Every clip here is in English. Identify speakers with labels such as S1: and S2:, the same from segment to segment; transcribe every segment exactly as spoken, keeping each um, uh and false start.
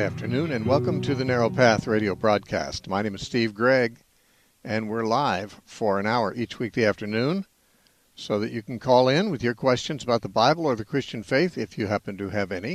S1: afternoon, and welcome to the Narrow Path radio broadcast. My name is Steve Gregg, and we're live for an hour each weekday afternoon so that you can call in with your questions about the Bible or the Christian faith if you happen to have any.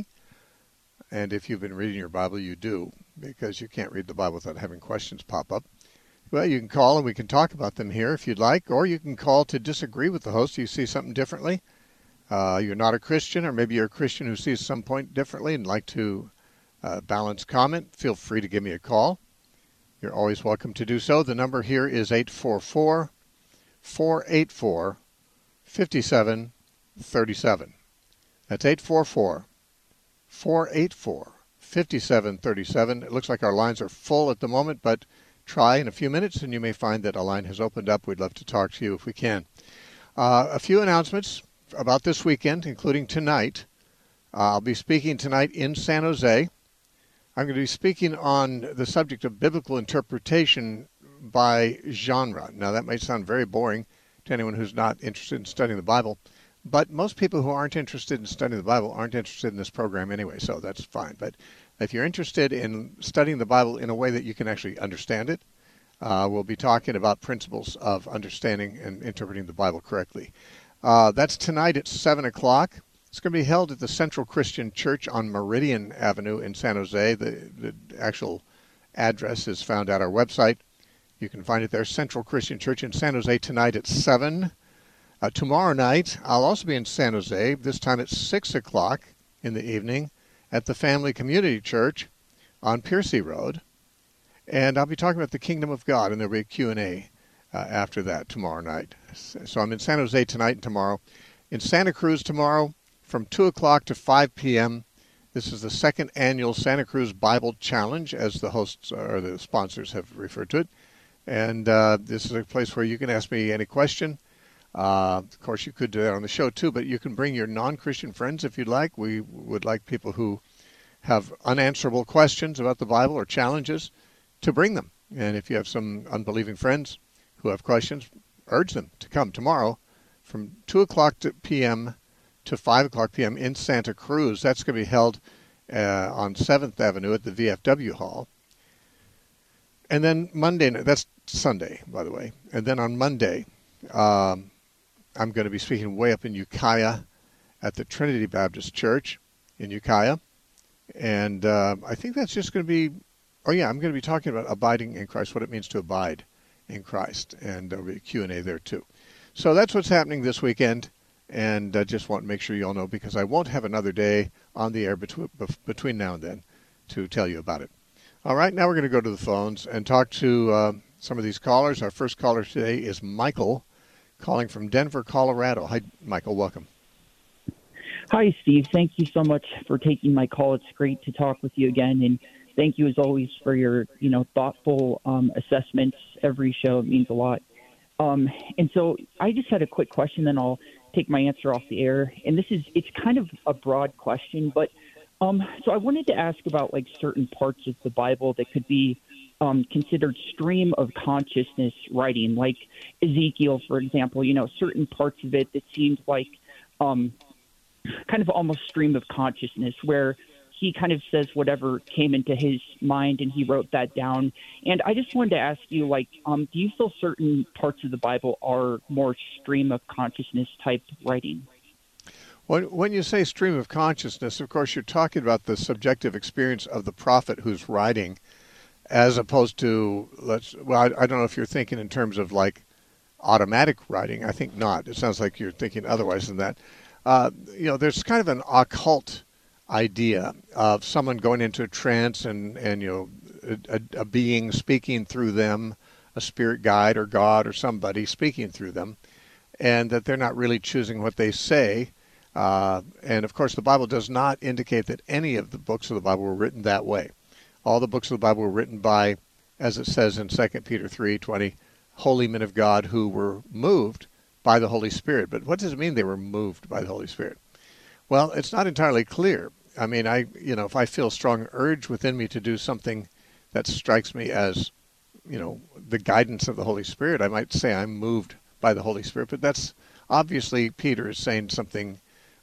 S1: And if you've been reading your Bible, you do, because you can't read the Bible without having questions pop up. Well, you can call and we can talk about them here if you'd like, or you can call to disagree with the host. You see something differently. Uh, you're not a Christian, or maybe you're a Christian who sees some point differently and like to uh, balance comment. Feel free to give me a call. You're always welcome to do so. The number here is eight four four, four eight four, five seven three seven. That's eight four four, four eight four, five seven three seven. It looks like our lines are full at the moment, but try in a few minutes and you may find that a line has opened up. We'd love to talk to you if we can. Uh, a few announcements about this weekend, including tonight. Uh, I'll be speaking tonight in San Jose. I'm going to be speaking on the subject of biblical interpretation by genre. Now, that might sound very boring to anyone who's not interested in studying the Bible, but most people who aren't interested in studying the Bible aren't interested in this program anyway, so that's fine. But if you're interested in studying the Bible in a way that you can actually understand it, uh, we'll be talking about principles of understanding and interpreting the Bible correctly. Uh, that's tonight at seven o'clock. It's going to be held at the Central Christian Church on Meridian Avenue in San Jose. The, the actual address is found at our website. You can find it there, Central Christian Church in San Jose tonight at seven. Uh, tomorrow night, I'll also be in San Jose, this time at six o'clock in the evening at the Family Community Church on Piercy Road. And I'll be talking about the Kingdom of God, and there'll be a Q and A uh, after that tomorrow night. So I'm in San Jose tonight and tomorrow. In Santa Cruz tomorrow from two o'clock to five p.m. This is the second annual Santa Cruz Bible Challenge, as the hosts or the sponsors have referred to it. And uh, this is a place where you can ask me any question. Uh, of course, you could do that on the show, too, but you can bring your non-Christian friends if you'd like. We would like people who have unanswerable questions about the Bible or challenges to bring them. And if you have some unbelieving friends who have questions, urge them to come tomorrow from two o'clock p.m. to five o'clock p.m. in Santa Cruz. That's going to be held uh, on seventh Avenue at the V F W Hall. And then Monday, that's Sunday, by the way. And then on Monday, um, I'm going to be speaking way up in Ukiah at the Trinity Baptist Church in Ukiah. And uh, I think that's just going to be, oh yeah, I'm going to be talking about abiding in Christ, what it means to abide in Christ. And there'll be a Q and A there too. So that's what's happening this weekend. And I uh, just want to make sure you all know, because I won't have another day on the air between, between now and then to tell you about it. All right, now we're going to go to the phones and talk to uh, some of these callers. Our first caller today is Michael, calling from Denver, Colorado. Hi, Michael. Welcome.
S2: Hi, Steve. Thank you so much for taking my call. It's great to talk with you again, and thank you as always for your, you know, thoughtful um, assessments every show. It means a lot. Um, and so I just had a quick question, then I'll take my answer off the air. And this is, it's kind of a broad question, but um, so I wanted to ask about like certain parts of the Bible that could be Um, considered stream of consciousness writing, like Ezekiel, for example. You know, certain parts of it that seemed like um, kind of almost stream of consciousness, where he kind of says whatever came into his mind and he wrote that down. And I just wanted to ask you, like, um, do you feel certain parts of the Bible are more stream of consciousness type writing?
S1: When, when you say stream of consciousness, of course, you're talking about the subjective experience of the prophet who's writing, as opposed to, let's, well, I, I don't know if you're thinking in terms of like automatic writing. I think not. It sounds like you're thinking otherwise than that. Uh, you know, there's kind of an occult idea of someone going into a trance and, and you know, a, a being speaking through them, a spirit guide or God or somebody speaking through them, and that they're not really choosing what they say. Uh, and, of course, the Bible does not indicate that any of the books of the Bible were written that way. All the books of the Bible were written by, as it says in Second Peter three twenty, holy men of God who were moved by the Holy Spirit. But what does it mean they were moved by the Holy Spirit? Well, it's not entirely clear. I mean, I, you know, if I feel a strong urge within me to do something that strikes me as, you know, the guidance of the Holy Spirit, I might say I'm moved by the Holy Spirit. But that's obviously Peter is saying something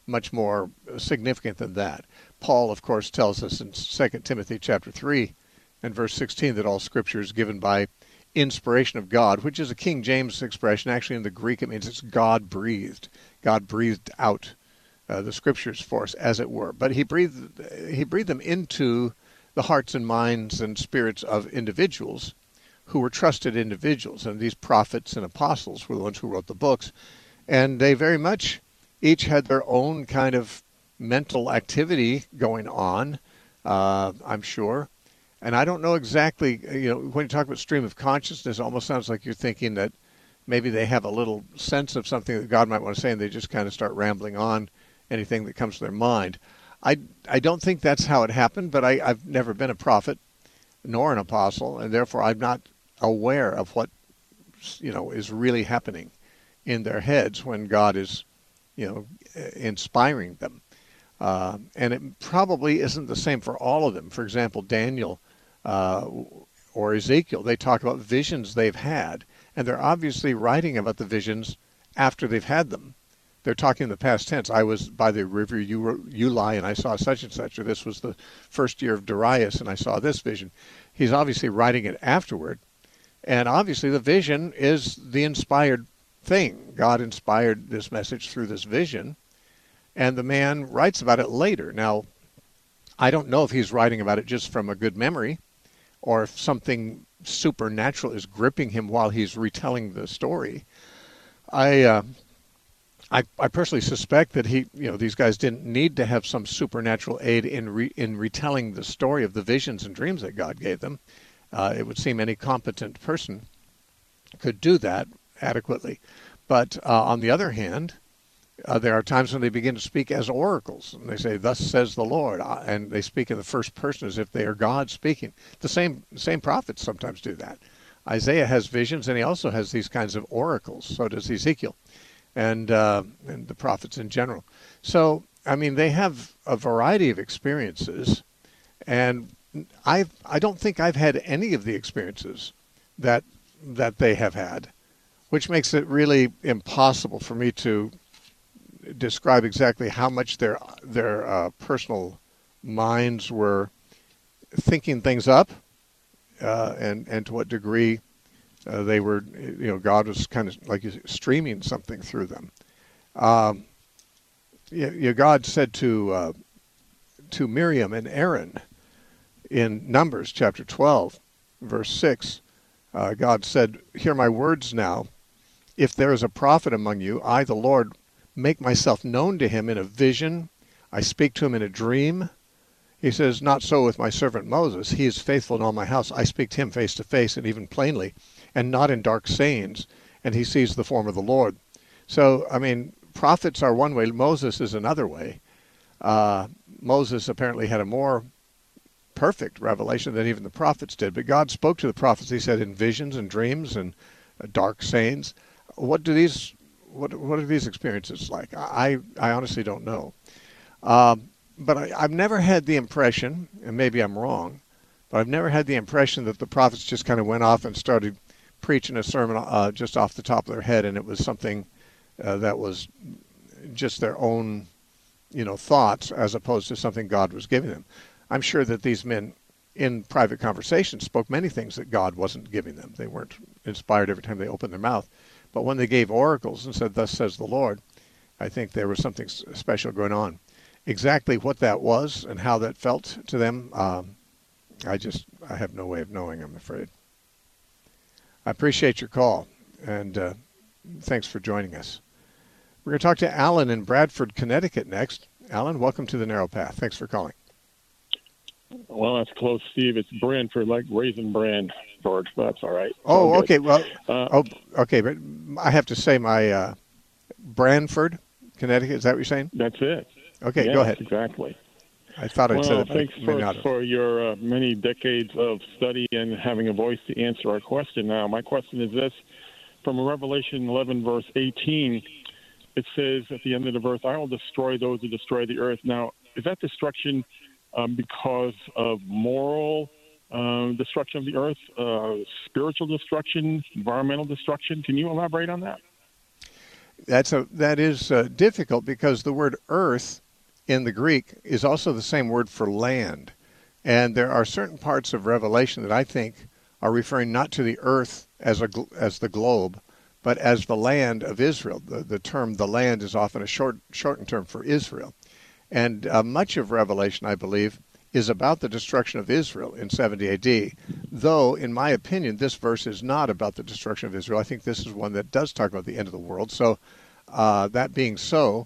S1: much more significant than that. Paul, of course, tells us in Second Timothy chapter three and verse sixteen that all Scripture is given by inspiration of God, which is a King James expression. Actually, in the Greek, it means it's God-breathed. God breathed out uh, the Scriptures for us, as it were. But he breathed, he breathed them into the hearts and minds and spirits of individuals who were trusted individuals. And these prophets and apostles were the ones who wrote the books. And they very much each had their own kind of mental activity going on, uh, I'm sure. And I don't know exactly, you know, when you talk about stream of consciousness, it almost sounds like you're thinking that maybe they have a little sense of something that God might want to say, and they just kind of start rambling on anything that comes to their mind. I, I don't think that's how it happened, but I, I've never been a prophet nor an apostle, and therefore I'm not aware of what, you know, is really happening in their heads when God is, you know, inspiring them. Uh, and it probably isn't the same for all of them. For example, Daniel uh, or Ezekiel, they talk about visions they've had, and they're obviously writing about the visions after they've had them. They're talking in the past tense. I was by the river Ulai, and I saw such and such, or this was the first year of Darius, and I saw this vision. He's obviously writing it afterward, and obviously the vision is the inspired thing. God inspired this message through this vision, and the man writes about it later. Now, I don't know if he's writing about it just from a good memory, or if something supernatural is gripping him while he's retelling the story. I... Uh, I, I personally suspect that he, you know, these guys didn't need to have some supernatural aid in re, in retelling the story of the visions and dreams that God gave them. Uh, it would seem any competent person could do that adequately. But uh, on the other hand, uh, there are times when they begin to speak as oracles, and they say, "Thus says the Lord," uh, and they speak in the first person as if they are God speaking. The same same prophets sometimes do that. Isaiah has visions, and he also has these kinds of oracles. So does Ezekiel. And, uh, and the prophets in general. So, I mean, they have a variety of experiences, and I I don't think I've had any of the experiences that that they have had, which makes it really impossible for me to describe exactly how much their their uh, personal minds were thinking things up, uh, and and to what degree. Uh, they were, you know, God was kind of like streaming something through them. Um, you, you, God said to uh, to Miriam and Aaron in Numbers chapter twelve, verse six, uh, God said, "Hear my words now. If there is a prophet among you, I, the Lord, make myself known to him in a vision. I speak to him in a dream." He says, "Not so with my servant Moses. He is faithful in all my house. I speak to him face to face and even plainly, and not in dark sayings, and he sees the form of the Lord." So, I mean, prophets are one way. Moses is another way. Uh, Moses apparently had a more perfect revelation than even the prophets did. But God spoke to the prophets, he said, in visions and dreams and uh, dark sayings. What do these, what, what are these experiences like? I, I honestly don't know. Um, but I, I've never had the impression, and maybe I'm wrong, but I've never had the impression that the prophets just kind of went off and started preaching a sermon uh, just off the top of their head, and it was something uh, that was just their own, you know, thoughts as opposed to something God was giving them. I'm sure that these men in private conversations spoke many things that God wasn't giving them. They weren't inspired every time they opened their mouth. But when they gave oracles and said, "Thus says the Lord," I think there was something special going on. Exactly what that was and how that felt to them, um, I just, I have no way of knowing, I'm afraid. I appreciate your call, and uh, thanks for joining us. We're going to talk to Alan in Bradford, Connecticut next. Alan, welcome to the Narrow Path. Thanks for calling.
S3: Well, that's close, Steve. It's Branford, like Raisin Bran, George, but that's all right. It's
S1: oh,
S3: all
S1: okay. Well,
S3: uh,
S1: oh, okay, but I have to say my uh, Branford, Connecticut. Is that what you're saying?
S3: That's it.
S1: Okay,
S3: yes,
S1: go ahead.
S3: Exactly.
S1: I thought I
S3: well,
S1: said it.
S3: Thanks
S1: but
S3: first for your uh, many decades of study and having a voice to answer our question. Now, my question is this: from Revelation eleven, verse eighteen, it says at the end of the verse, "I will destroy those who destroy the earth." Now, is that destruction um, because of moral uh, destruction of the earth, uh, spiritual destruction, environmental destruction? Can you elaborate on that?
S1: that's a that is uh, difficult because the word earth in the Greek is also the same word for land, and there are certain parts of Revelation that I think are referring not to the earth as a as the globe, but as the land of Israel. The the term "the land" is often a short shortened term for Israel, and uh, much of Revelation, I believe, is about the destruction of Israel in seventy A D. Though, in my opinion, this verse is not about the destruction of Israel. I think this is one that does talk about the end of the world. So, uh, that being so,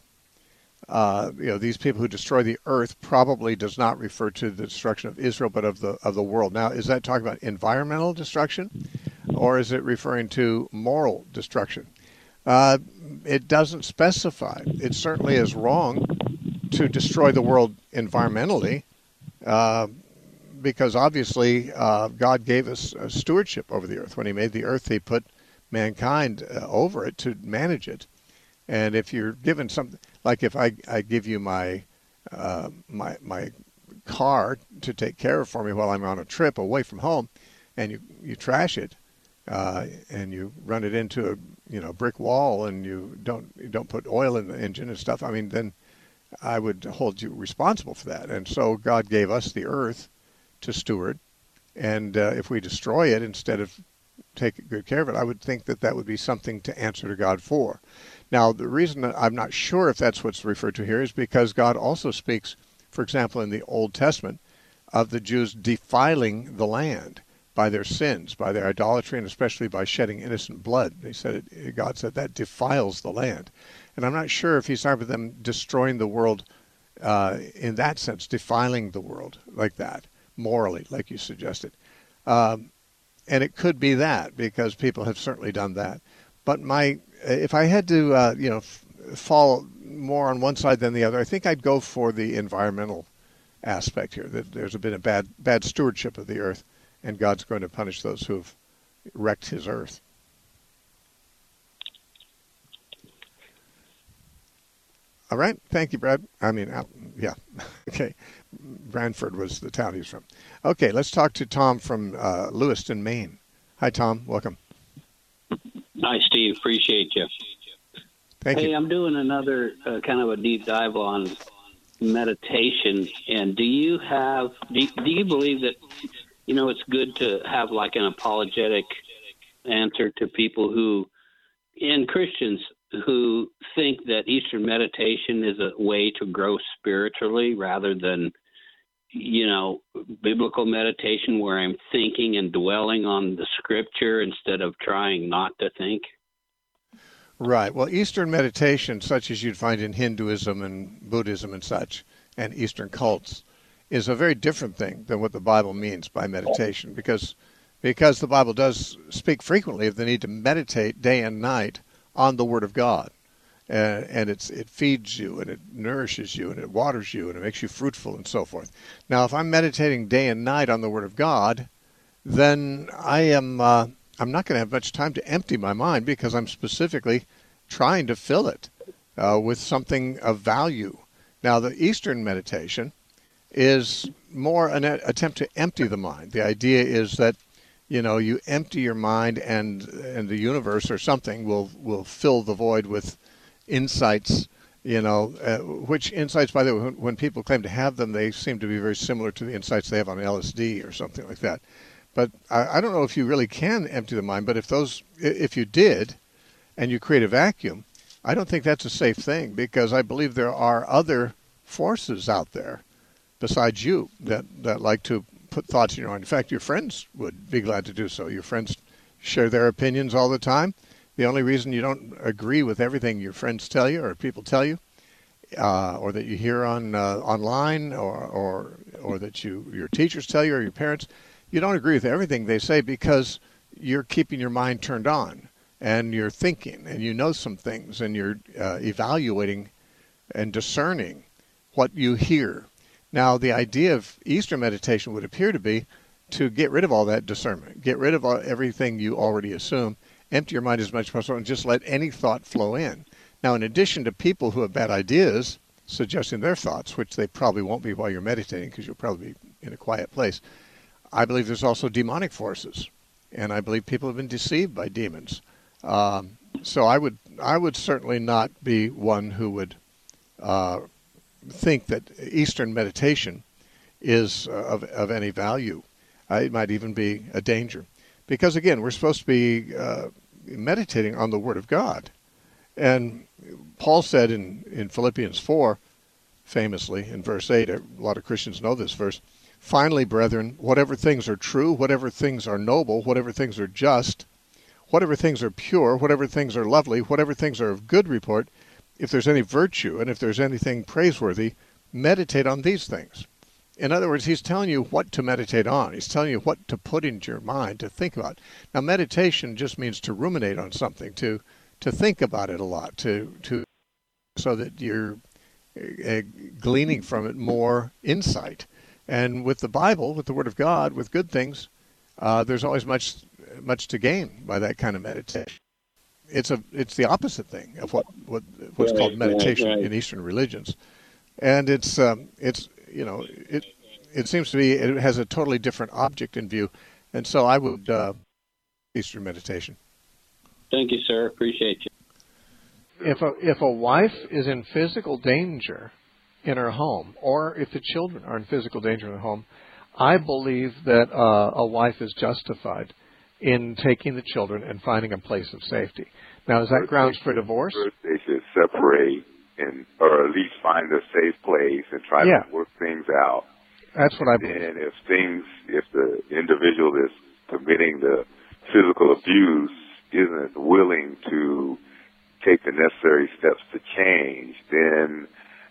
S1: uh, you know, these people who destroy the earth probably does not refer to the destruction of Israel, but of the of the world. Now, is that talking about environmental destruction, or is it referring to moral destruction? Uh, it doesn't specify. It certainly is wrong to destroy the world environmentally. Uh, because obviously uh, God gave us a stewardship over the earth. When he made the earth, he put mankind uh, over it to manage it. And if you're given something, like if I, I give you my, uh, my my car to take care of for me while I'm on a trip away from home, and you, you trash it, uh, and you run it into a you know brick wall, and you don't you don't put oil in the engine and stuff, I mean, then I would hold you responsible for that. And so God gave us the earth to steward, and uh, if we destroy it instead of taking good care of it, I would think that that would be something to answer to God for. Now, the reason that I'm not sure if that's what's referred to here is because God also speaks, for example, in the Old Testament, of the Jews defiling the land by their sins, by their idolatry, and especially by shedding innocent blood. They said it, God said that defiles the land. And I'm not sure if he's talking about them destroying the world uh, in that sense, defiling the world like that, morally, like you suggested. Um, and it could be that, because people have certainly done that. But my, if I had to, uh, you know, f- fall more on one side than the other, I think I'd go for the environmental aspect here, that there's been a bad, bad stewardship of the earth, and God's going to punish those who've wrecked his earth. All right. Thank you, Brad. I mean, uh, yeah. Okay. Branford was the town he's from. Okay. Let's talk to Tom from uh, Lewiston, Maine. Hi, Tom. Welcome.
S4: Hi, Steve. Appreciate you.
S1: Thank
S4: hey,
S1: you.
S4: I'm doing another uh, kind of a deep dive on meditation. And do you have, do you, do you believe that, you know, it's good to have like an apologetic answer to people who, and Christians, who think that Eastern meditation is a way to grow spiritually rather than, you know, biblical meditation where I'm thinking and dwelling on the scripture instead of trying not to think?
S1: Right. Well, Eastern meditation, such as you'd find in Hinduism and Buddhism and such, and Eastern cults, is a very different thing than what the Bible means by meditation, because because the Bible does speak frequently of the need to meditate day and night on the Word of God, and, and it's it feeds you, and it nourishes you, and it waters you, and it makes you fruitful, and so forth. Now, if I'm meditating day and night on the Word of God, then I am uh, I'm not going to have much time to empty my mind, because I'm specifically trying to fill it uh, with something of value. Now, the Eastern meditation is more an attempt to empty the mind. The idea is that, you know, you empty your mind, and and the universe or something will will fill the void with insights, you know, uh, which insights, by the way, when, when people claim to have them, they seem to be very similar to the insights they have on L S D or something like that. But I, I don't know if you really can empty the mind, but if those, if you did, and you create a vacuum, I don't think that's a safe thing, because I believe there are other forces out there besides you that, that like to put thoughts in your mind. In fact, your friends would be glad to do so. Your friends share their opinions all the time. The only reason you don't agree with everything your friends tell you or people tell you, uh, or that you hear on uh, online, or, or or that you your teachers tell you, or your parents, you don't agree with everything they say, because you're keeping your mind turned on, and you're thinking, and you know some things, and you're uh, evaluating and discerning what you hear. Now, the idea of Eastern meditation would appear to be to get rid of all that discernment, get rid of all, everything you already assume, empty your mind as much as possible, and just let any thought flow in. Now, in addition to people who have bad ideas suggesting their thoughts, which they probably won't be while you're meditating, because you'll probably be in a quiet place, I believe there's also demonic forces, and I believe people have been deceived by demons. Um, so I would I would certainly not be one who would uh, think that Eastern meditation is uh, of of any value. Uh, it might even be a danger, because again, we're supposed to be uh, meditating on the Word of God, and Paul said in in Philippians four, famously in verse eight. A lot of Christians know this verse. Finally, brethren, whatever things are true, whatever things are noble, whatever things are just, whatever things are pure, whatever things are lovely, whatever things are of good report, if there's any virtue and if there's anything praiseworthy, meditate on these things. In other words, he's telling you what to meditate on. He's telling you what to put into your mind, to think about. Now, meditation just means to ruminate on something, to to think about it a lot, to to so that you're uh, gleaning from it more insight. And with the Bible, with the Word of God, with good things, uh, there's always much much to gain by that kind of meditation. It's a it's the opposite thing of what, what what's
S4: right,
S1: called meditation
S4: right, right.
S1: in Eastern religions, and it's um, it's you know it it seems to be it has a totally different object in view, and so I would uh, Eastern meditation.
S4: Thank you, sir. Appreciate you.
S1: If a if a wife is in physical danger in her home, or if the children are in physical danger in the home, I believe that uh, a wife is justified in taking the children and finding a place of safety. Now, is that
S5: First
S1: grounds
S5: they
S1: for
S5: should-
S1: divorce?
S5: First, they should separate and, or at least find a safe place and try
S1: Yeah.
S5: to work things out.
S1: That's what I believe.
S5: And if things, if the individual that's committing the physical abuse isn't willing to take the necessary steps to change, then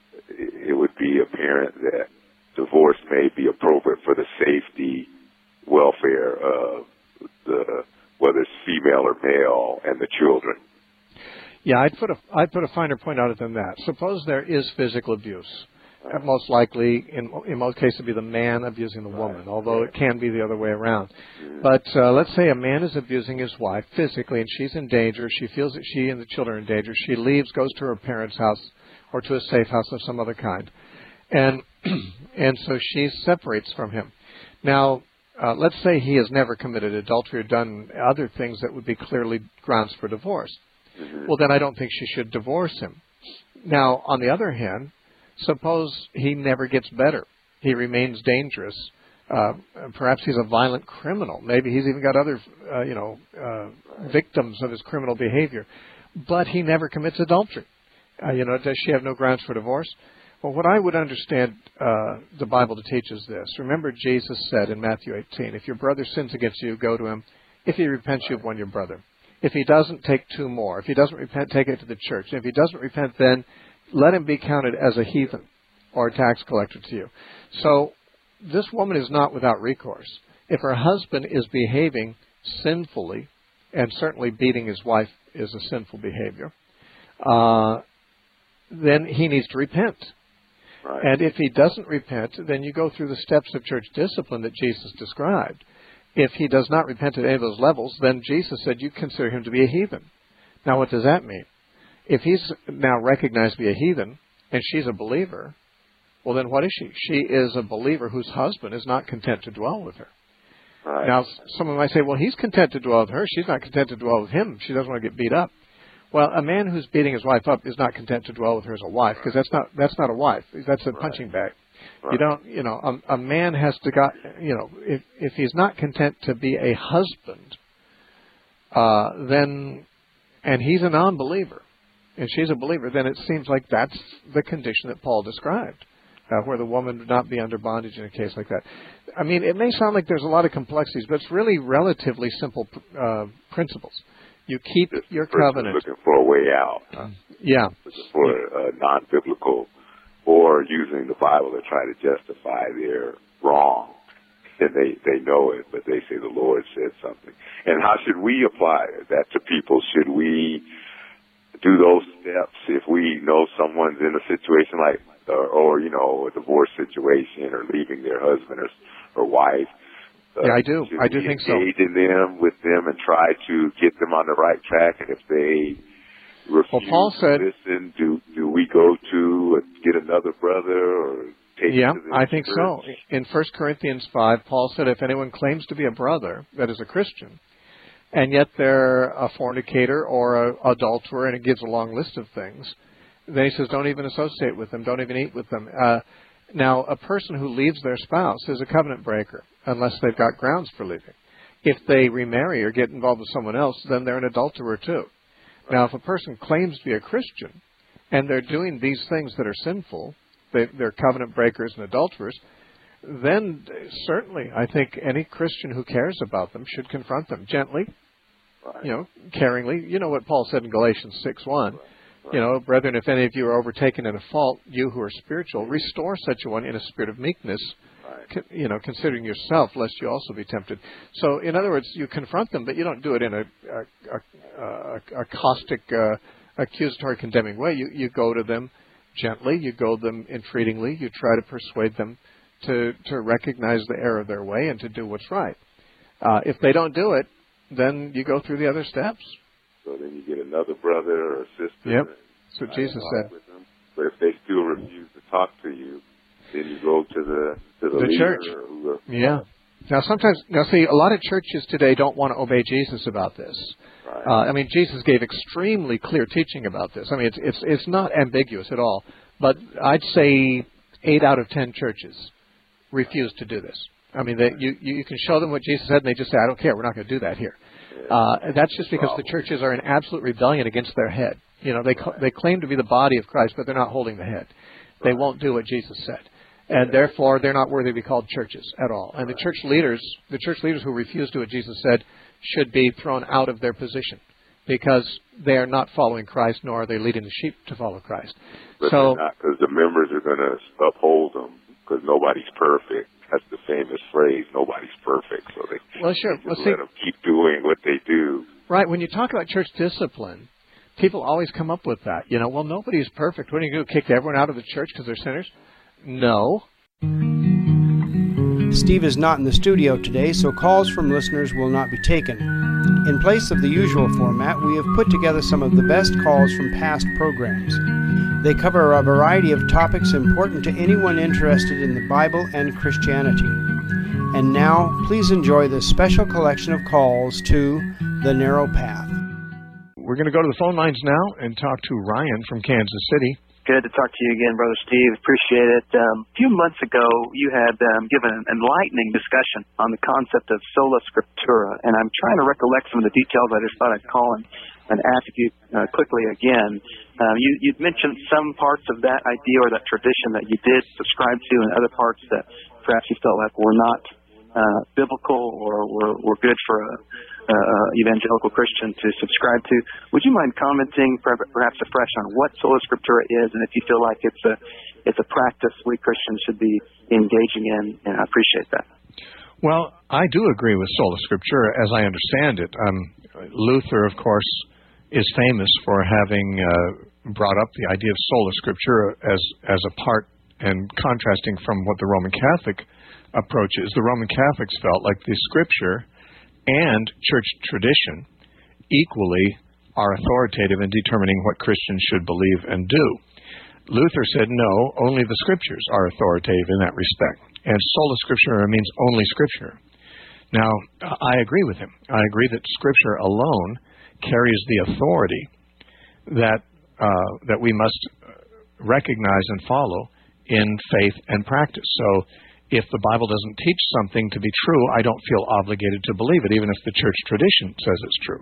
S5: it would be apparent that divorce may be appropriate for the safety, welfare of the, whether it's female or male, and the children.
S1: Yeah, I'd put a I'd put a finer point on it than that. Suppose there is physical abuse. Uh, most likely, in in most cases, it'd be the man abusing the woman,
S5: Right.
S1: although it can be the other way around.
S5: Mhm.
S1: But uh, let's say a man is abusing his wife physically, and she's in danger. She feels that she and the children are in danger. She leaves, goes to her parents' house, or to a safe house of some other kind, and and so she separates from him. Now, uh, let's say he has never committed adultery or done other things that would be clearly grounds for divorce.
S5: Mhm.
S1: Well, then I don't think she should divorce him. Now, on the other hand, suppose he never gets better. He remains dangerous. Uh, perhaps he's a violent criminal. Maybe he's even got other, uh, you know, uh, victims of his criminal behavior. But he never commits adultery. Uh, you know, does she have no grounds for divorce? Well, what I would understand uh, the Bible to teach is this. Remember, Jesus said in Matthew eighteen, if your brother sins against you, go to him. If he repents, you've won your brother. If he doesn't, take two more. If he doesn't repent, take it to the church. And if he doesn't repent, then let him be counted as a heathen or a tax collector to you. So this woman is not without recourse. If her husband is behaving sinfully, and certainly beating his wife is a sinful behavior, uh, then he needs to repent.
S5: Right.
S1: And if he doesn't repent, then you go through the steps of church discipline that Jesus described. If he does not repent at any of those levels, then Jesus said you consider him to be a heathen. Now, what does that mean? If he's now recognized to be a heathen and she's a believer, well, then what is she? She is a believer whose husband is not content to dwell with her.
S5: Right.
S1: Now, someone might say, well, he's content to dwell with her. She's not content to dwell with him. She doesn't want to get beat up. Well, a man who's beating his wife up is not content to dwell with her as a wife, because that's not that's not a wife. That's a
S5: Right.
S1: punching bag.
S5: Right.
S1: You don't, you know, a, a man has to got, you know, if if he's not content to be a husband, uh, then, and he's a non-believer, and she's a believer, then it seems like that's the condition that Paul described, uh, where the woman would not be under bondage in a case like that. I mean, it may sound like there's a lot of complexities, but it's really relatively simple uh, principles. You keep
S5: This
S1: your
S5: person is
S1: covenant.
S5: looking for a way out,
S1: Uh, yeah.
S5: looking for a non-biblical, or using the Bible to try to justify their wrong. And they, they know it, but they say the Lord said something. And how should we apply that to people? Should we do those steps if we know someone's in a situation like, or, or you know, a divorce situation, or leaving their husband or, or wife? Uh,
S1: Yeah, I do.
S5: should
S1: I do
S5: we
S1: think so.
S5: engage in them, with them, and try to get them on the right track? And if they refuse
S1: Well, Paul said-
S5: to listen, do do we go to uh, get another brother, or take
S1: Yeah,
S5: it to the
S1: I think
S5: church?
S1: so. In First Corinthians five, Paul said, if anyone claims to be a brother that is a Christian, and yet they're a fornicator or a adulterer, and it gives a long list of things. Then he says, don't even associate with them, don't even eat with them. Uh, now, a person who leaves their spouse is a covenant breaker, unless they've got grounds for leaving. If they remarry or get involved with someone else, then they're an adulterer too. Now, if a person claims to be a Christian, and they're doing these things that are sinful, they, they're covenant breakers and adulterers, then certainly I think any Christian who cares about them should confront them gently, right. you know, caringly. You know what Paul said in Galatians six one. Right. Right. You know, brethren, if any of you are overtaken in a fault, you who are spiritual, restore such a one in a spirit of meekness, right. con, you know, considering yourself, lest you also be tempted. So, in other words, you confront them, but you don't do it in a, a, a, a caustic, uh, accusatory, condemning way. You, you go to them gently, you go to them entreatingly, you try to persuade them to, to recognize the error of their way and to do what's right. Uh, if they don't do it, then you go through the other steps.
S5: So then you get another brother or a sister.
S1: Yep, that's what Jesus said.
S5: With them. But if they still refuse to talk to you, then you go to the to the,
S1: the
S5: leader.
S1: church.
S5: Who are,
S1: yeah. Now sometimes, now see, a lot of churches today don't want to obey Jesus about this.
S5: Right.
S1: Uh, I mean, Jesus gave extremely clear teaching about this. I mean, it's it's it's not ambiguous at all. But I'd say eight out of ten churches refuse to do this. I mean, they, you you can show them what Jesus said, and they just say, "I don't care. We're not going to do that here." Uh, that's just because the churches are in absolute rebellion against their head. You know, they right. they claim to be the body of Christ, but they're not holding the head. They right. won't do what Jesus said, and therefore they're not worthy to be called churches at all. And right. the church leaders, the church leaders who refuse to do what Jesus said, should be thrown out of their position because they are not following Christ, nor are they leading the sheep to follow Christ.
S5: But
S1: so,
S5: because the members are going to uphold them, because nobody's perfect. That's the famous phrase, nobody's perfect. So they,
S1: well, sure.
S5: they
S1: well,
S5: just
S1: see,
S5: let them keep doing what they do.
S1: Right. When you talk about church discipline, people always come up with that. You know, well, nobody's perfect. What are you going to do, kick everyone out of the church because they're sinners? No.
S6: Steve is not in the studio today, so calls from listeners will not be taken. In place of the usual format, we have put together some of the best calls from past programs. They cover a variety of topics important to anyone interested in the Bible and Christianity. And now, please enjoy this special collection of calls to The Narrow Path.
S1: We're going to go to the phone lines now and talk to Ryan from Kansas City.
S7: Good to talk to you again, Brother Steve. Appreciate it. Um, a few months ago, you had um, given an enlightening discussion on the concept of sola scriptura, and I'm trying to recollect some of the details. I just thought I'd call and, and ask you uh, quickly again. Um, you, you'd mentioned some parts of that idea or that tradition that you did subscribe to, and other parts that perhaps you felt like were not uh, biblical or were, were good for a Uh, evangelical Christian to subscribe to. Would you mind commenting perhaps afresh on what sola scriptura is, and if you feel like it's a it's a practice we Christians should be engaging in? And I appreciate that.
S1: Well, I do agree with sola scriptura as I understand it. Um, Luther, of course, is famous for having uh, brought up the idea of sola scriptura as as a part and contrasting from what the Roman Catholic approach is. The Roman Catholics felt like the scripture and church tradition equally are authoritative in determining what Christians should believe and do. Luther said, no, only the Scriptures are authoritative in that respect. And sola scriptura means only Scripture. Now, I agree with him. I agree that Scripture alone carries the authority that uh, that we must recognize and follow in faith and practice. So, if the Bible doesn't teach something to be true, I don't feel obligated to believe it, even if the church tradition says it's true.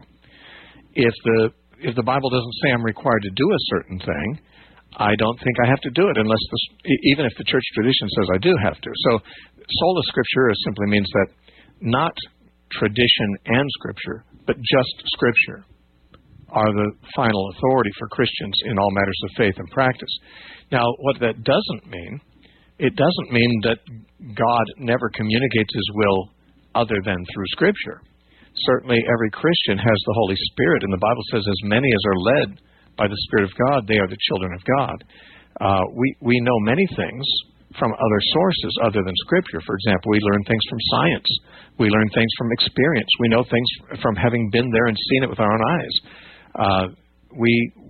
S1: If the if the Bible doesn't say I'm required to do a certain thing, I don't think I have to do it, unless the, even if the church tradition says I do have to. So, sola scriptura simply means that not tradition and Scripture, but just Scripture are the final authority for Christians in all matters of faith and practice. Now, what that doesn't mean, it doesn't mean that God never communicates His will other than through Scripture. Certainly every Christian has the Holy Spirit, and the Bible says as many as are led by the Spirit of God, they are the children of God. Uh, we, we know many things from other sources other than Scripture. For example, we learn things from science. We learn things from experience. We know things from having been there and seen it with our own eyes. Uh, we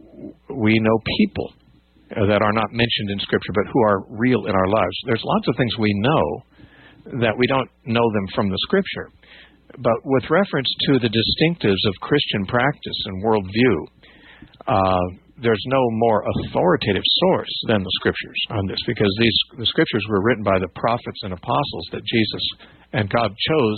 S1: we know people that are not mentioned in Scripture, but who are real in our lives. There's lots of things we know that we don't know them from the Scripture.
S8: But with reference to the distinctives of Christian practice and worldview, uh, there's no more authoritative source than the Scriptures on this, because these the Scriptures were written by the prophets and apostles that Jesus and God chose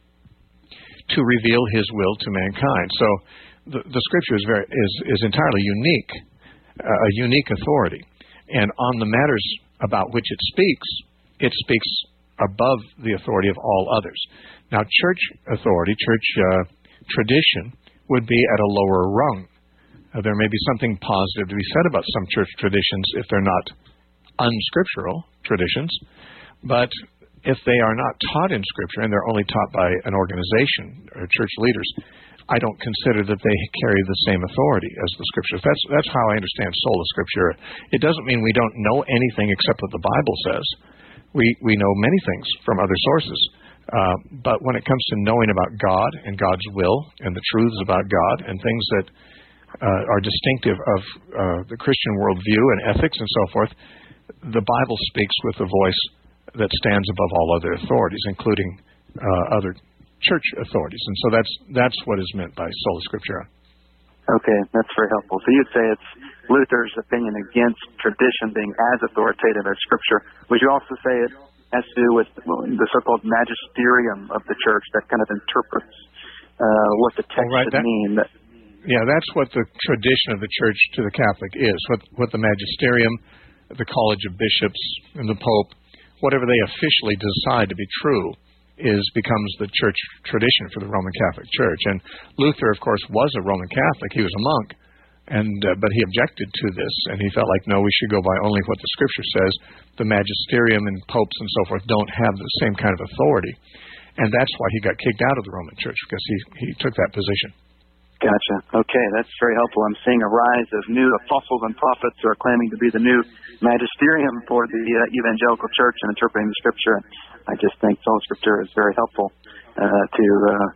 S8: to reveal His will to mankind. So the, the Scripture is, very, is, is entirely unique, uh, a unique authority. And on the matters about which it speaks, it speaks above the authority of all others. Now, church authority, church uh, tradition, would be at a lower rung. Uh, there may be something positive to be said about some church traditions if they're not unscriptural traditions, but if they are not taught in Scripture and they're only taught by an organization or church leaders, I don't consider that they carry the same authority as the Scriptures. That's that's how I understand sola Scriptura. It doesn't mean we don't know anything except what the Bible says. We we know many things from other sources. Uh, but when it comes to knowing about God and God's will and the truths about God and things that uh, are distinctive of uh, the Christian worldview and ethics and so forth, the Bible speaks with a voice that stands above all other authorities, including uh, other church authorities. And so that's that's what is meant by sola Scriptura.
S7: Okay, that's very helpful. So you'd say it's Luther's opinion against tradition being as authoritative as Scripture. Would you also say it has to do with the so-called magisterium of the church that kind of interprets uh, what the text
S8: well, right,
S7: should
S8: that,
S7: mean? That,
S8: yeah, that's what the tradition of the church to the Catholic is. What, what the magisterium, the College of Bishops, and the Pope, whatever they officially decide to be true, is becomes the church tradition for the Roman Catholic Church. And Luther, of course, was a Roman Catholic. He was a monk, and uh, but he objected to this, and he felt like, no, we should go by only what the Scripture says. The magisterium and popes and so forth don't have the same kind of authority, and that's why he got kicked out of the Roman Church, because he, he took that position.
S7: Gotcha. Okay, that's very helpful. I'm seeing a rise of new apostles and prophets who are claiming to be the new magisterium for the uh, evangelical church and interpreting the Scripture. I just think sola Scriptura is very helpful uh, to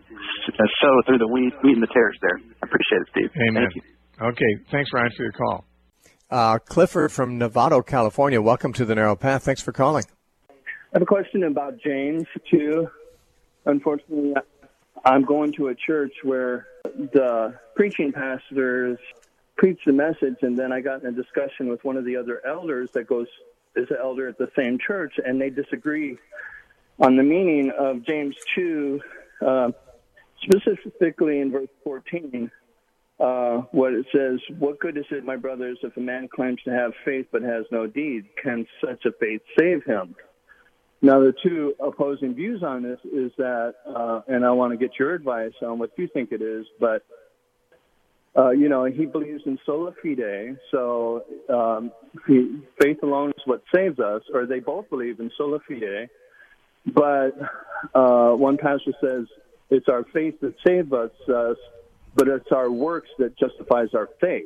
S7: uh, sow through the wheat, wheat and the tares there. I appreciate it, Steve.
S8: Amen.
S7: Thank you.
S8: Okay, thanks, Ryan, for your call.
S1: Uh, Clifford from Novato, California. Welcome to the Narrow Path. Thanks for calling.
S9: I have a question about James, too. Unfortunately, I'm going to a church where the preaching pastors preach the message, and then I got in a discussion with one of the other elders that goes is an elder at the same church, and they disagree on the meaning of James two, uh, specifically in verse fourteen, uh, what it says, "What good is it, my brothers, if a man claims to have faith but has no deed? Can such a faith save him?" Now, the two opposing views on this is that, uh, and I want to get your advice on what you think it is, but, uh, you know, he believes in sola fide, so um, he, faith alone is what saves us, or they both believe in sola fide, but uh, one pastor says it's our faith that saves us, uh, but it's our works that justifies our faith.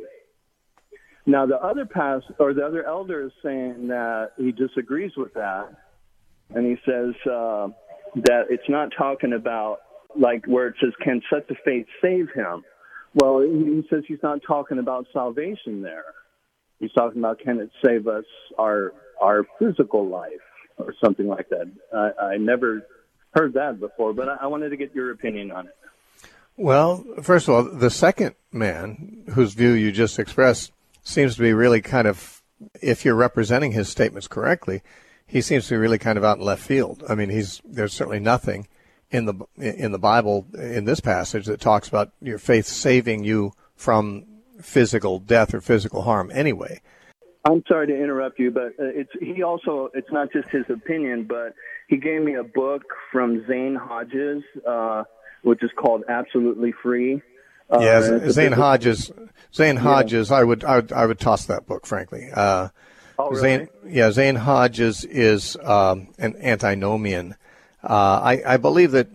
S9: Now, the other pastor, or the other elder is saying that he disagrees with that. And he says uh, that it's not talking about, like, where it says, can such a faith save him? Well, he says he's not talking about salvation there. He's talking about, can it save us our our physical life or something like that. I, I never heard that before, but I, I wanted to get your opinion on it.
S1: Well, first of all, the second man, whose view you just expressed, seems to be really kind of, if you're representing his statements correctly, he seems to be really kind of out in left field. I mean, he's there's certainly nothing in the in the Bible in this passage that talks about your faith saving you from physical death or physical harm anyway.
S9: I'm sorry to interrupt you, but it's he also it's not just his opinion, but he gave me a book from Zane Hodges, uh, which is called Absolutely Free. Uh,
S1: yeah, Zane Hodges. Zane Hodges. Yeah. I would I would I would toss that book, frankly. Uh,
S9: Oh, really?
S1: Zane, yeah, Zane Hodges is um, an antinomian. Uh, I, I believe that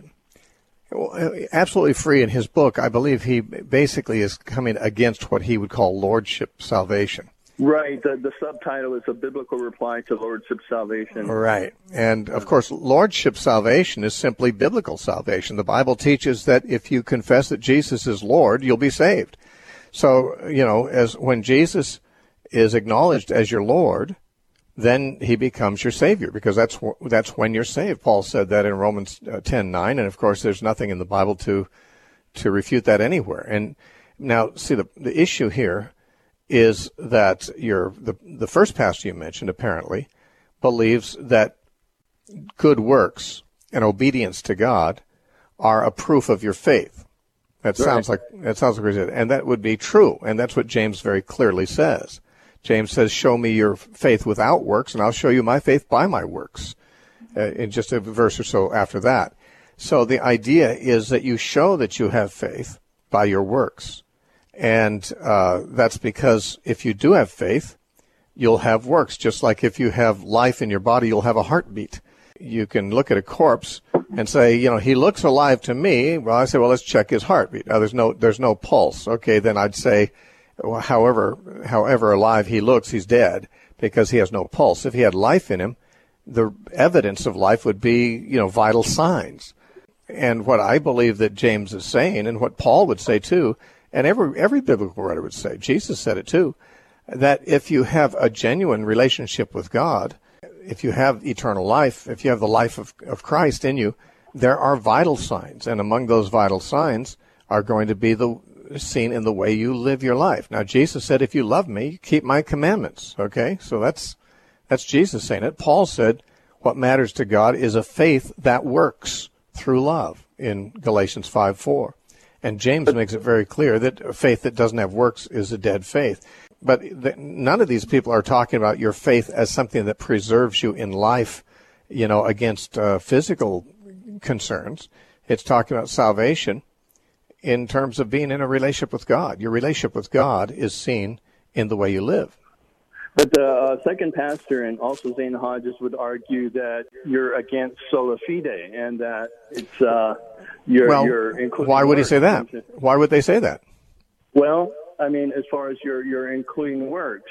S1: Absolutely Free in his book, I believe he basically is coming against what he would call lordship salvation.
S9: Right. The, the subtitle is A Biblical Reply to Lordship Salvation.
S1: Right. And, of course, lordship salvation is simply biblical salvation. The Bible teaches that if you confess that Jesus is Lord, you'll be saved. So, you know, as when Jesus is acknowledged as your Lord, then he becomes your Savior, because that's wh- that's when you're saved. Paul said that in Romans uh, ten nine, and of course there's nothing in the Bible to to refute that anywhere. And now, see, the the issue here is that your the the first pastor you mentioned apparently believes that good works and obedience to God are a proof of your faith. That sounds like that sounds like and that would be true, and that's what James very clearly says. James says, "Show me your faith without works, and I'll show you my faith by my works." Uh, in just a verse or so after that. So the idea is that you show that you have faith by your works, and uh, that's because if you do have faith, you'll have works. Just like if you have life in your body, you'll have a heartbeat. You can look at a corpse and say, you know, he looks alive to me. Well, I say, well, let's check his heartbeat. Oh, there's no, there's no pulse. Okay, then I'd say, well, however, however alive he looks, he's dead because he has no pulse. If he had life in him, the evidence of life would be, you know, vital signs. And what I believe that James is saying, and what Paul would say too, and every every biblical writer would say, Jesus said it too, that if you have a genuine relationship with God, if you have eternal life, if you have the life of, of Christ in you, there are vital signs. And among those vital signs are going to be the seen in the way you live your life. Now, Jesus said, if you love me, keep my commandments. Okay? So that's that's Jesus saying it. Paul said, what matters to God is a faith that works through love in Galatians five four. And James makes it very clear that a faith that doesn't have works is a dead faith. But the, none of these people are talking about your faith as something that preserves you in life, you know, against uh, physical concerns. It's talking about salvation in terms of being in a relationship with God. Your relationship with God is seen in the way you live.
S9: But the uh, second pastor and also Zane Hodges would argue that you're against sola fide and that it's uh, you're,
S1: well,
S9: you're including.
S1: Why would he say that?
S9: Into,
S1: why would they say that?
S9: Well, I mean, as far as you're you're including works.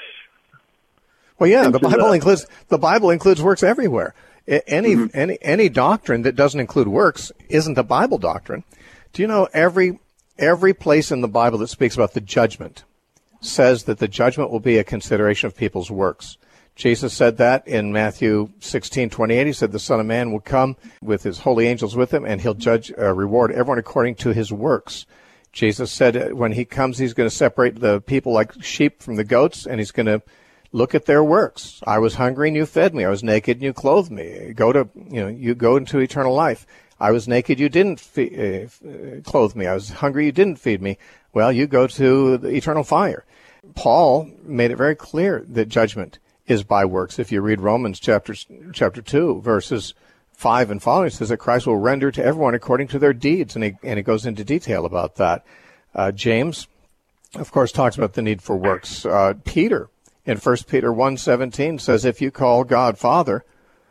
S1: Well, yeah, the Bible
S9: the,
S1: includes the Bible includes works everywhere. Any mm-hmm. any any doctrine that doesn't include works isn't a Bible doctrine. Do you know every every place in the Bible that speaks about the judgment says that the judgment will be a consideration of people's works? Jesus said that in Matthew sixteen twenty-eight. He said the Son of Man will come with his holy angels with him, and he'll judge, uh, reward everyone according to his works. Jesus said when he comes, he's going to separate the people like sheep from the goats, and he's going to look at their works. I was hungry and you fed me. I was naked and you clothed me. Go to, you know, you go into eternal life. I was naked, you didn't fe- uh, clothe me. I was hungry, you didn't feed me. Well, you go to the eternal fire. Paul made it very clear that judgment is by works. If you read Romans chapter chapter two, verses five and following, it says that Christ will render to everyone according to their deeds, and he, and it goes into detail about that. Uh, James, of course, talks about the need for works. Uh, Peter, in First Peter one seventeen, says, if you call God Father,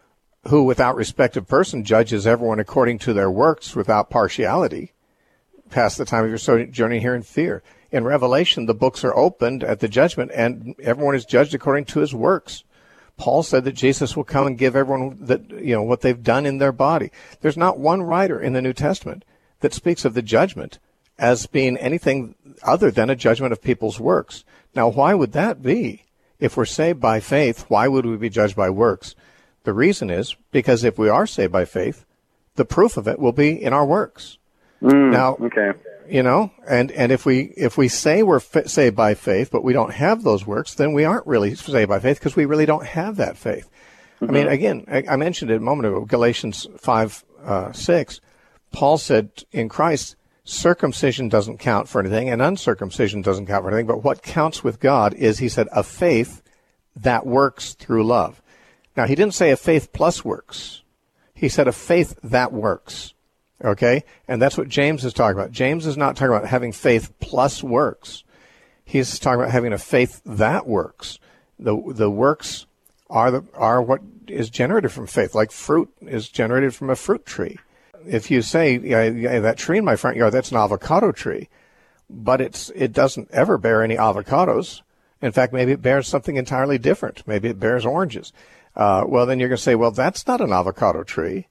S1: who without respect of person judges everyone according to their works without partiality, pass the time of your sojourning here in fear. In Revelation, the books are opened at the judgment, and everyone is judged according to his works. Paul said that Jesus will come and give everyone that, you know, what they've done in their body. There's not one writer in the New Testament that speaks of the judgment as being anything other than a judgment of people's works. Now, why would that be? If we're saved by faith, why would we be judged by works? The reason is because if we are saved by faith, the proof of it will be in our works.
S9: Mm,
S1: now,
S9: okay.
S1: You know, and, and if we if we say we're f- saved by faith, but we don't have those works, then we aren't really saved by faith because we really don't have that faith. Mm-hmm. I mean, again, I, I mentioned it a moment ago, Galatians five, uh, six. Paul said in Christ, circumcision doesn't count for anything and uncircumcision doesn't count for anything, but what counts with God is, he said, a faith that works through love. Now, he didn't say a faith plus works. He said a faith that works. Okay? And that's what James is talking about. James is not talking about having faith plus works. He's talking about having a faith that works. The the works are the are what is generated from faith, like fruit is generated from a fruit tree. If you say, yeah, yeah, that tree in my front yard, that's an avocado tree, but it's it doesn't ever bear any avocados. In fact, maybe it bears something entirely different. Maybe it bears oranges. Uh, well, then you're going to say, well, that's not an avocado tree.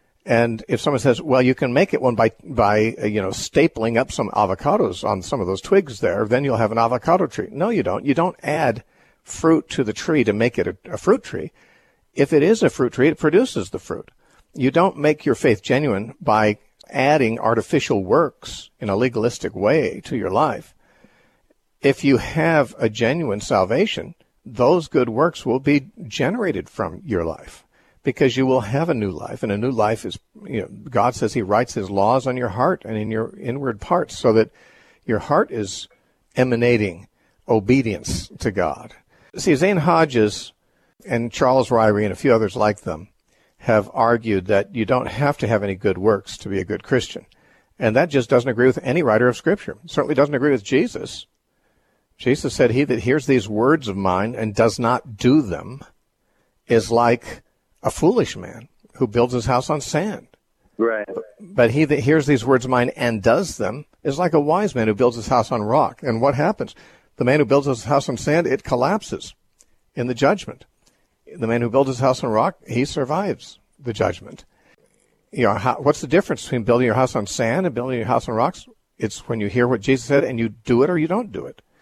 S1: And if someone says, well, you can make it one by, by uh, you know, stapling up some avocados on some of those twigs there, then you'll have an avocado tree. No, you don't. You don't add fruit to the tree to make it a, a fruit tree. If it is a fruit tree, it produces the fruit. You don't make your faith genuine by adding artificial works in a legalistic way to your life. If you have a genuine salvation, those good works will be generated from your life because you will have a new life. And a new life is, you know, God says he writes his laws on your heart and in your inward parts so that your heart is emanating obedience to God. See, Zane Hodges and Charles Ryrie and a few others like them have argued that you don't have to have any good works to be a good Christian. And that just doesn't agree with any writer of Scripture. It certainly doesn't agree with Jesus. Jesus said, he that hears these words of mine and does not do them is like a foolish man who builds his house on sand.
S9: Right.
S1: But he that hears these words of mine and does them is like a wise man who builds his house on rock. And what happens? The man who builds his house on sand, it collapses in the judgment. The man who builds his house on rock, he survives the judgment. You know, how, what's the difference between building your house on sand and building your house on rocks? It's when you hear what Jesus said and you do it or you don't do it.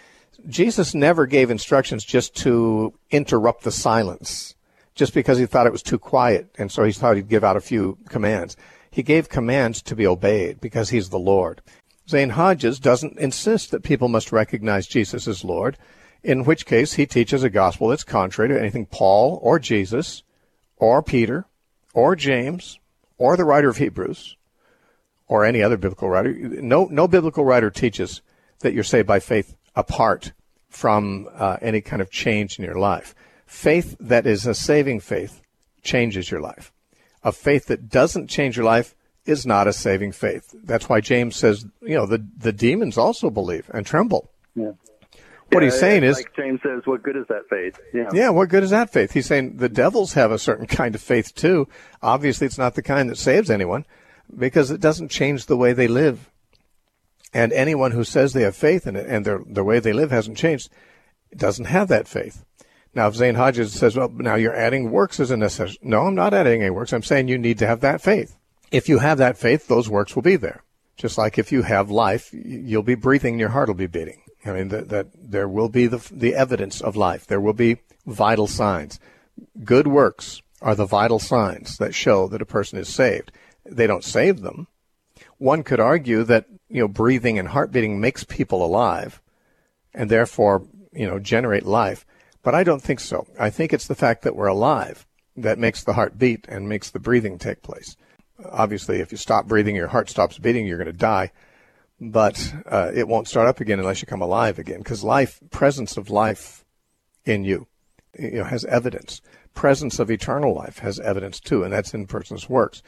S1: Jesus never gave instructions just to interrupt the silence, just because he thought it was too quiet, and so he thought he'd give out a few commands. He gave commands to be obeyed because he's the Lord. Zane Hodges doesn't insist that people must recognize Jesus as Lord, in which case he teaches a gospel that's contrary to anything Paul or Jesus or Peter or James or the writer of Hebrews or any other biblical writer. No, no biblical writer teaches that you're saved by faith apart from uh, any kind of change in your life. Faith that is a saving faith changes your life. A faith that doesn't change your life is not a saving faith. That's why James says, you know, the, the demons also believe and tremble.
S9: Yeah.
S1: What
S9: yeah,
S1: he's saying is,
S9: like James says, what good is that faith? Yeah.
S1: yeah, what good is that faith? He's saying the devils have a certain kind of faith too. Obviously, it's not the kind that saves anyone because it doesn't change the way they live. And anyone who says they have faith in it and their, the way they live hasn't changed doesn't have that faith. Now, if Zane Hodges says, well, now you're adding works as a necessity. No, I'm not adding any works. I'm saying you need to have that faith. If you have that faith, those works will be there. Just like if you have life, you'll be breathing, your heart will be beating. I mean, that, that there will be the, the evidence of life. There will be vital signs. Good works are the vital signs that show that a person is saved. They don't save them. One could argue that, you know, breathing and heart beating makes people alive and therefore, you know, generate life. But I don't think so. I think it's the fact that we're alive that makes the heart beat and makes the breathing take place. Obviously, if you stop breathing, your heart stops beating, you're going to die. But uh, it won't start up again unless you come alive again, because life, presence of life in you, you know, has evidence. Presence of eternal life has evidence too, and that's in person's works.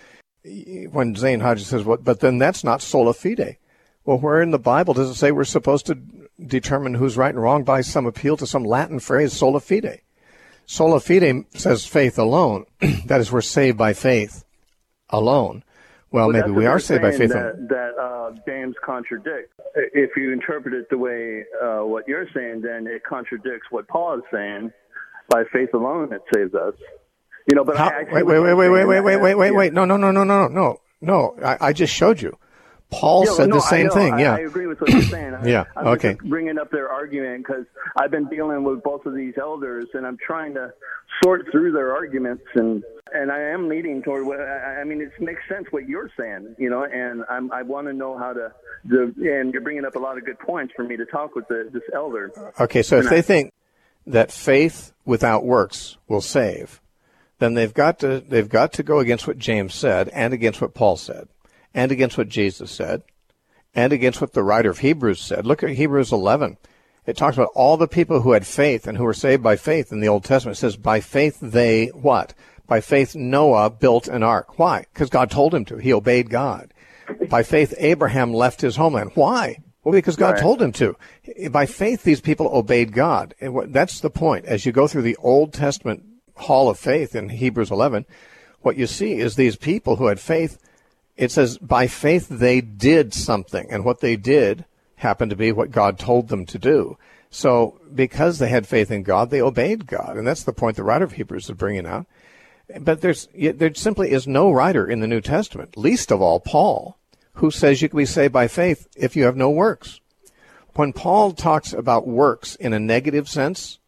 S1: When Zane Hodges says, "What?" But then that's not sola fide. Well, where in the Bible does it say we're supposed to determine who's right and wrong by some appeal to some Latin phrase, sola fide? Sola fide says faith alone. That is, we're saved by faith alone. Well,
S9: well
S1: maybe we are saved by faith
S9: that,
S1: alone.
S9: That uh, James contradicts. If you interpret it the way uh, what you're saying, then it contradicts what Paul is saying. By faith alone, it saves us. You know, but
S1: How,
S9: I, I
S1: wait, wait, wait, wait, wait, wait, wait, wait, wait, wait. No, no, no, no, no, no, no. I, I just showed you. Paul
S9: yeah,
S1: said
S9: no,
S1: the same
S9: I know.
S1: thing. Yeah,
S9: I, I agree with what you're saying. I,
S1: yeah.
S9: I'm
S1: Okay.
S9: just bringing up their argument because I've been dealing with both of these elders, and I'm trying to sort through their arguments, and and I am leading toward what I, I mean. It makes sense what you're saying, you know, and I'm, I want to know how to. The, and you're bringing up a lot of good points for me to talk with the, this elder.
S1: Okay, so if they think that faith without works will save, then they've got to they've got to go against what James said, and against what Paul said, and against what Jesus said, and against what the writer of Hebrews said. Look at Hebrews eleven. It talks about all the people who had faith and who were saved by faith in the Old Testament. It says, by faith they what? By faith Noah built an ark. Why? Because God told him to. He obeyed God. By faith Abraham left his homeland. Why? Well, because God
S9: right.
S1: told him to. By faith these people obeyed God. And what, that's the point. As you go through the Old Testament hall of faith in Hebrews eleven, what you see is these people who had faith. It says, by faith they did something, and what they did happened to be what God told them to do. So because they had faith in God, they obeyed God, and that's the point the writer of Hebrews is bringing out. But there's there simply is no writer in the New Testament, least of all Paul, who says you can be saved by faith if you have no works. When Paul talks about works in a negative sense,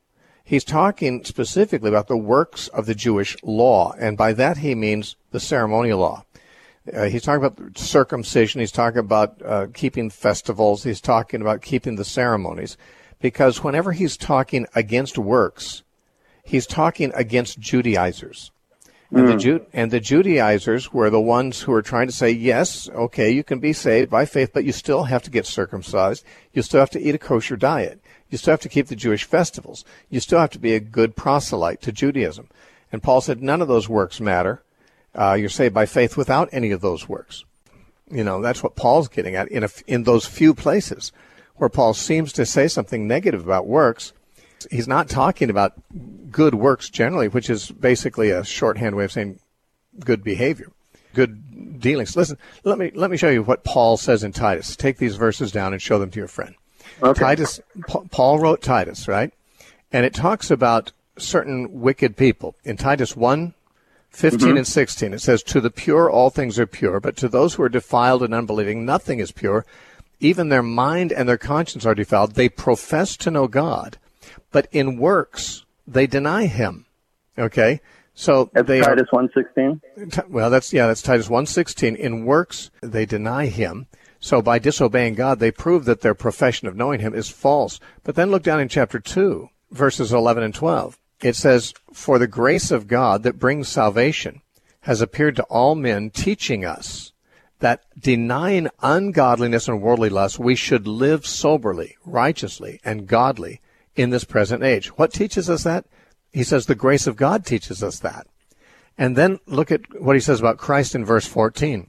S1: he's talking specifically about the works of the Jewish law, and by that he means the ceremonial law. Uh, he's talking about circumcision. He's talking about uh, keeping festivals. He's talking about keeping the ceremonies. Because whenever he's talking against works, he's talking against Judaizers. Mm. And, the Ju- and the Judaizers were the ones who were trying to say, yes, okay, you can be saved by faith, but you still have to get circumcised. You still have to eat a kosher diet. You still have to keep the Jewish festivals. You still have to be a good proselyte to Judaism. And Paul said none of those works matter. Uh, you're saved by faith without any of those works. You know, that's what Paul's getting at in a, in those few places where Paul seems to say something negative about works. He's not talking about good works generally, which is basically a shorthand way of saying good behavior, good dealings. Listen, let me let me show you what Paul says in Titus. Take these verses down and show them to your friend. Okay. Titus, Paul wrote Titus, right? And it talks about certain wicked people. In Titus one, fifteen mm-hmm. and sixteen, it says, to the pure all things are pure, but to those who are defiled and unbelieving nothing is pure. Even their mind and their conscience are defiled. They profess to know God, but in works they deny him. Okay? So
S9: that's
S1: they
S9: Titus one sixteen?
S1: Well, that's, yeah, that's Titus one sixteen. In works they deny him. So by disobeying God, they prove that their profession of knowing him is false. But then look down in chapter two, verses eleven and twelve. It says, for the grace of God that brings salvation has appeared to all men, teaching us that denying ungodliness and worldly lust, we should live soberly, righteously, and godly in this present age. What teaches us that? He says the grace of God teaches us that. And then look at what he says about Christ in verse fourteen.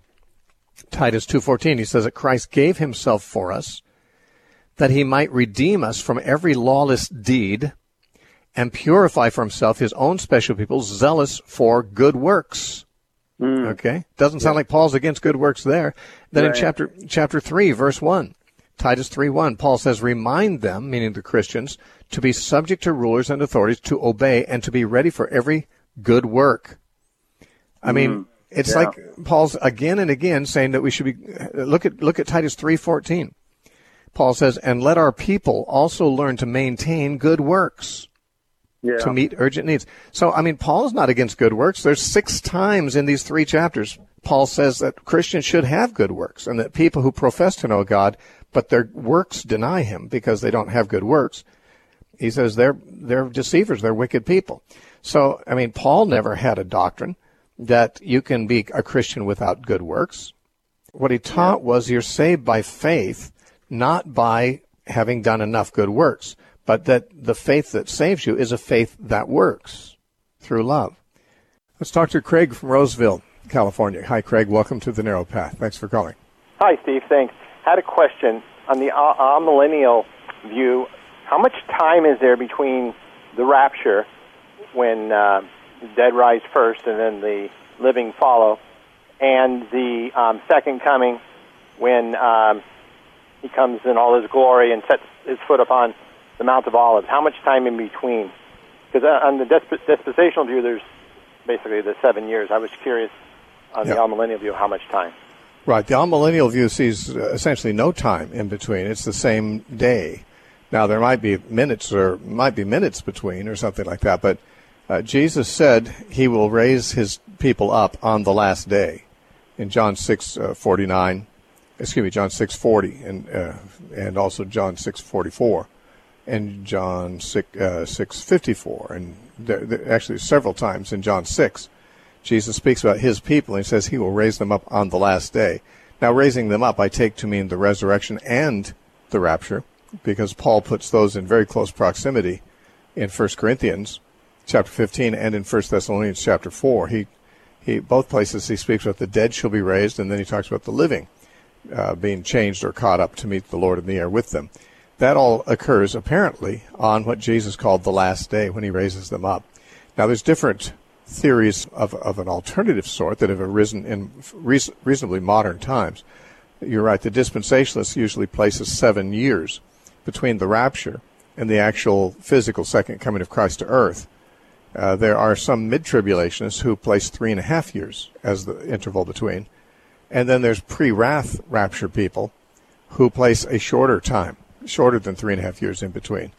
S1: Titus two fourteen, he says that Christ gave himself for us, that he might redeem us from every lawless deed and purify for himself his own special people, zealous for good works. Mm. Okay? Doesn't sound yeah. like Paul's against good works there. Then right. in chapter chapter three, verse one, Titus three one, Paul says, remind them, meaning the Christians, to be subject to rulers and authorities, to obey, and to be ready for every good work. I mm. mean, it's yeah. like Paul's again and again saying that we should be, look at look at Titus three fourteen. Paul says, and let our people also learn to maintain good works. Yeah. To meet urgent needs. So, I mean, Paul's not against good works. There's six times in these three chapters, Paul says that Christians should have good works, and that people who profess to know God, but their works deny him because they don't have good works, he says they're they're deceivers, they're wicked people. So, I mean, Paul never had a doctrine that you can be a Christian without good works. What he taught was you're saved by faith, not by having done enough good works, but that the faith that saves you is a faith that works through love. Let's talk to Craig from Roseville, California. Hi, Craig. Welcome to The Narrow Path. Thanks for calling.
S10: Hi, Steve. Thanks. I had a question. On the amillennial view, how much time is there between the rapture, when uh, the dead rise first and then the living follow, and the um, second coming, when um, he comes in all his glory and sets his foot upon the Mount of Olives? How much time in between? Because on the disp- dispensational view, there's basically the seven years. I was curious on yeah. the amillennial view, how much time?
S1: Right. The amillennial view sees uh, essentially no time in between. It's the same day. Now, there might be minutes or might be minutes between or something like that, but uh, Jesus said he will raise his people up on the last day in John six forty-nine, excuse me, John six forty, and uh, and also John six forty-four. And John six, uh, six fifty-four, and there, there, actually several times in John six, Jesus speaks about his people, and he says he will raise them up on the last day. Now, raising them up I take to mean the resurrection and the rapture, because Paul puts those in very close proximity in First Corinthians chapter fifteen and in First Thessalonians chapter four. He, he, both places he speaks about the dead shall be raised, and then he talks about the living uh, being changed or caught up to meet the Lord in the air with them. That all occurs, apparently, on what Jesus called the last day when he raises them up. Now, there's different theories of, of an alternative sort that have arisen in reason, reasonably modern times. You're right, the dispensationalist usually places seven years between the rapture and the actual physical second coming of Christ to earth. Uh, there are some mid-tribulationists who place three and a half years as the interval between. And then there's pre-wrath rapture people who place a shorter time, shorter than three and a half years in between.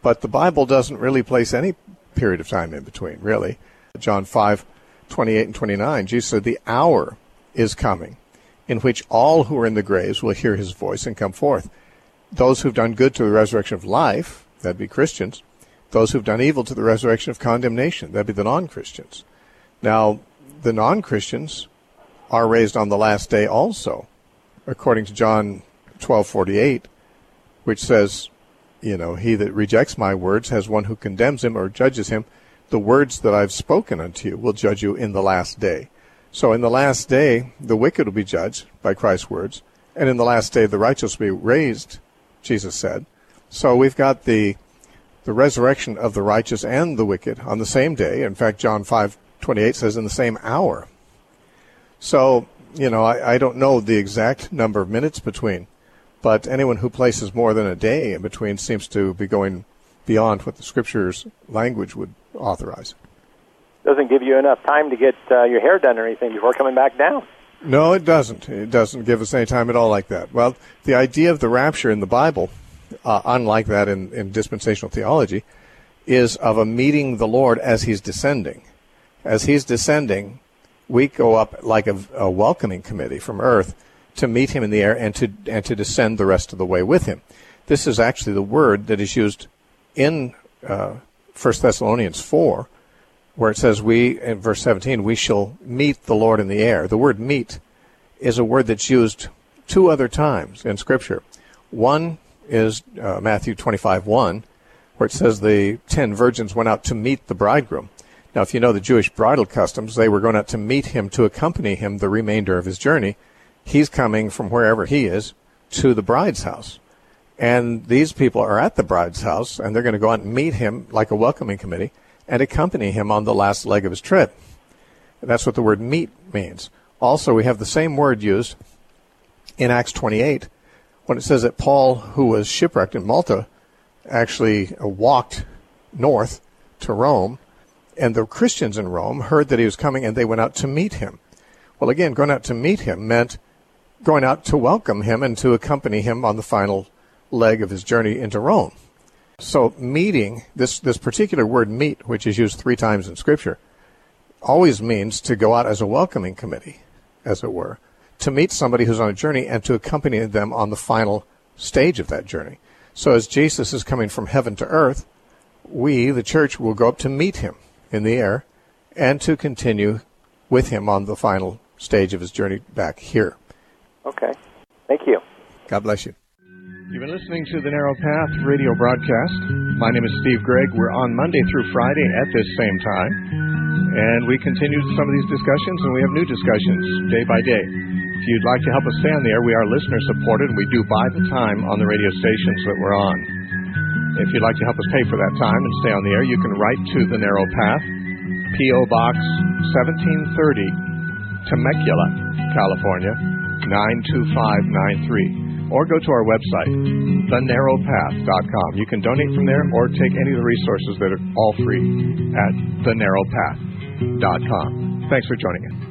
S1: But the Bible doesn't really place any period of time in between, really. John five, twenty-eight and twenty-nine, Jesus said, the hour is coming in which all who are in the graves will hear his voice and come forth. Those who've done good to the resurrection of life, that'd be Christians. Those who've done evil to the resurrection of condemnation, that'd be the non-Christians. Now, the non-Christians are raised on the last day also, according to John twelve forty-eight, which says, you know, he that rejects my words has one who condemns him or judges him. The words that I've spoken unto you will judge you in the last day. So in the last day, the wicked will be judged by Christ's words, and in the last day, the righteous will be raised, Jesus said. So we've got the the resurrection of the righteous and the wicked on the same day. In fact, John five twenty-eight says in the same hour. So, you know, I, I don't know the exact number of minutes between, but anyone who places more than a day in between seems to be going beyond what the Scripture's language would authorize.
S10: Doesn't give you enough time to get uh, your hair done or anything before coming back down.
S1: No, it doesn't. It doesn't give us any time at all like that. Well, the idea of the rapture in the Bible, uh, unlike that in, in dispensational theology, is of a meeting the Lord as he's descending. As he's descending, we go up like a, a welcoming committee from earth to meet him in the air and to and to descend the rest of the way with him. This is actually the word that is used in uh, First Thessalonians four, where it says, we, in verse seventeen, we shall meet the Lord in the air. The word meet is a word that's used two other times in Scripture. One is uh, Matthew twenty-five one, where it says the ten virgins went out to meet the bridegroom. Now, if you know the Jewish bridal customs, they were going out to meet him, to accompany him the remainder of his journey. He's coming from wherever he is to the bride's house. And these people are at the bride's house, and they're going to go out and meet him like a welcoming committee and accompany him on the last leg of his trip. And that's what the word meet means. Also, we have the same word used in Acts twenty-eight when it says that Paul, who was shipwrecked in Malta, actually walked north to Rome, and the Christians in Rome heard that he was coming, and they went out to meet him. Well, again, going out to meet him meant going out to welcome him and to accompany him on the final leg of his journey into Rome. So meeting, this, this particular word meet, which is used three times in Scripture, always means to go out as a welcoming committee, as it were, to meet somebody who's on a journey and to accompany them on the final stage of that journey. So as Jesus is coming from heaven to earth, we, the church, will go up to meet him in the air and to continue with him on the final stage of his journey back here.
S10: Okay. Thank you.
S1: God bless you.
S8: You've been listening to the Narrow Path radio broadcast. My name is Steve Gregg. We're on Monday through Friday at this same time. And we continue some of these discussions, and we have new discussions day by day. If you'd like to help us stay on the air, we are listener-supported, and we do buy the time on the radio stations that we're on. If you'd like to help us pay for that time and stay on the air, you can write to The Narrow Path, P O. Box seventeen thirty, Temecula, California, nine two five nine three. Or go to our website, the narrow path dot com. You can donate from there or take any of the resources that are all free at the narrow path dot com. Thanks for joining us.